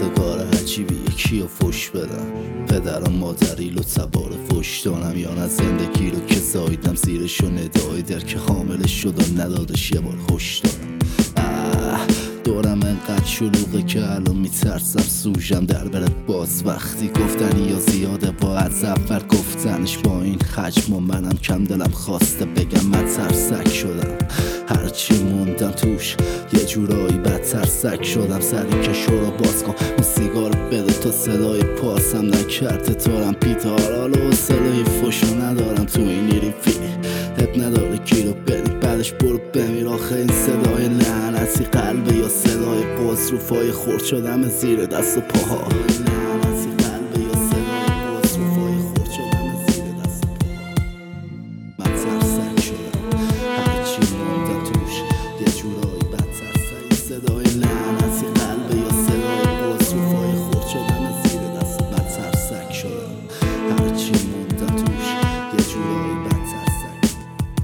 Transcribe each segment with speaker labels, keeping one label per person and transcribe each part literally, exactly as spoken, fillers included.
Speaker 1: کار عجیبی یکی رو فش بدم، پدرم مادری رو سوار فش دانم، یا نه زندگی رو که زایدم زیرش و ندای در که حاملش شد و ندادش یه بار خوش دارم. دورم انقدر شلوغه که الان میترسم سوژم در برد باز. وقتی گفتنی یا زیاده با از اول گفتنش، با این حجم و منم کم دلم خواسته بگم من ترسک شدم. هرچی موندم توش یه جورایی بدتر سگ شدم. سری که شورا باز کن اون سیگار بده تا صدای پاسم نکرده تارم پیتار. حالا حوصله فشو ندارم تو این ایریفی، اب نداره گیرو بدی بعدش برو بمیر. آخه این صدای لعنتی قلبه یا صدای قصروفای خورد شدم زیر دست و پاها؟ لعنتی قلبه یا صدای قصروفای خورد شدم زیر دست و پاها؟ من ترسک شدم هرچی موندم توش یه جورایی بدتر سگ. صدای لعنتی قلبه یا صدای قصروفای خورد شدم زیر دست. من ترسک شدم هرچی موندم توش یه جورایی بدتر سگ.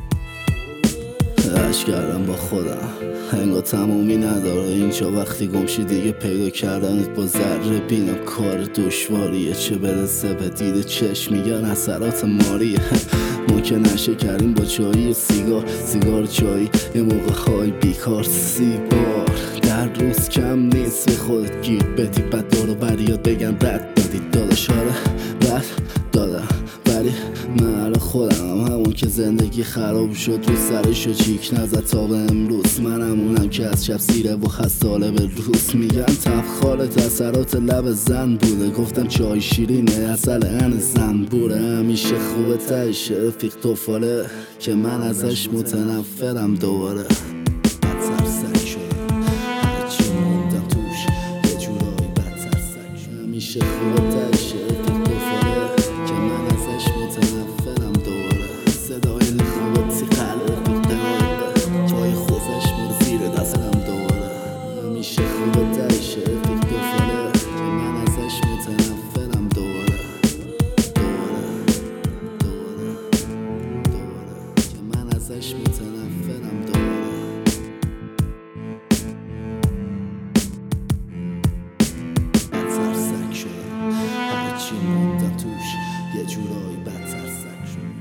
Speaker 1: عشق کردم با خودم انگار تمومی نداره اینجا، وقتی گمشی دیگه پیدا کردنت با ذره بینم کار دشواریه. چه برسه به دید چشم میگن اثرات ماریه. ما که نشه کردیم با چایی و سیگار، سیگار چایی یه موقع های بیکار. سی بار در روز کم نیست به خودت گیر بدی، بعد دارو بریاد بگن رد دادی. داداش آره رد دادم ولی من خودم همون که زندگی خراب شد رو سرشو چیک نزد تا به امروز. من همونم که از شب سیره و خستاله به روز. میگن تفخالت اثرات لب زن بوده، گفتم چای شیرینه اصل ان زنبوره. همیشه خوبه تایشه رفیق توفاله که من ازش متنفرم دوباره. بدتر سگ شدم هرچی موندم توش یه جورایی بدتر سگ شدم. همیشه خوبه تایشه رفیق توفاله که من ازش متنفرم دوباره. صدای لحظی قلب بیقراره جای خوزش من زیر دستم دوباره. همیشه خوبه تایشه رفیق توفاله که من ازش متنفرم دوباره. دوباره دوباره دوباره که من ازش متنفرم دوباره. بدتر سگ شدم هرچی موندم توش یه جورایی بدتر سگ شدم.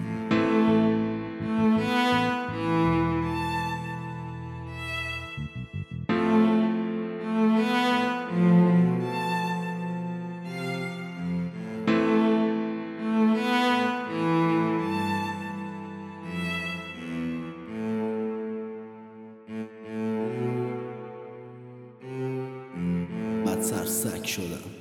Speaker 1: بدتر سگ شدم